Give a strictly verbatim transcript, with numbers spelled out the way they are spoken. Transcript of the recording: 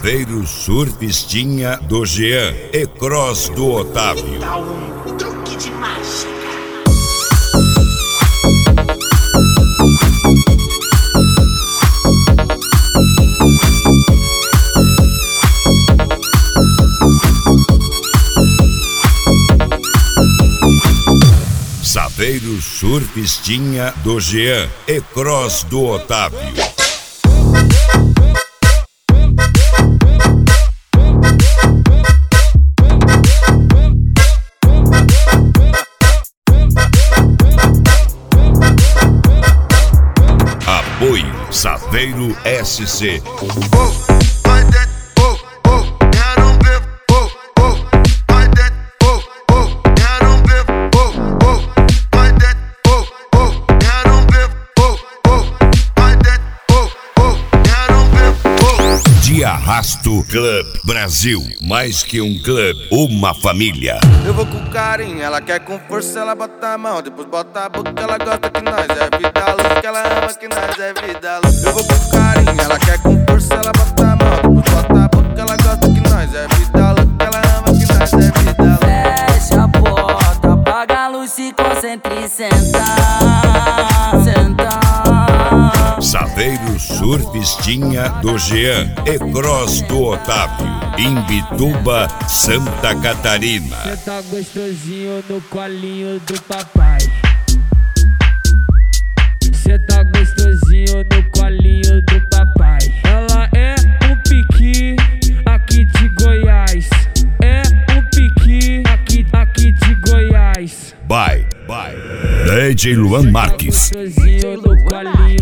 Saveiro Surfistinha do Jean e Cross do Otávio. Dá um truque de mágica. Saveiro Surfistinha do Jean e Cross do Otávio. Apoio Saveiro S C. De Arrasto Club Brasil, mais que um clube, uma família. Eu vou com carinho, ela quer com força, ela bota a mão, depois bota a boca, ela gosta que nós é vida louca, que ela ama que nós é vida louca. Eu vou com carinho, ela quer com força, ela bota a mão, depois bota a boca, ela gosta que nós é vida louca, que ela ama que nós é vida louca. Fecha a porta, apaga a luz, se concentre e senta, senta. Saveiro Surfistinha do Jean e Cross do Otávio, Imbituba, Santa Catarina. Cê tá gostosinho no colinho do papai. Cê tá gostosinho no colinho do papai. Ela é um piqui aqui de Goiás. É um piqui aqui, aqui de Goiás. Bye, bye. D J Luan Marques. Gostosinho no colinho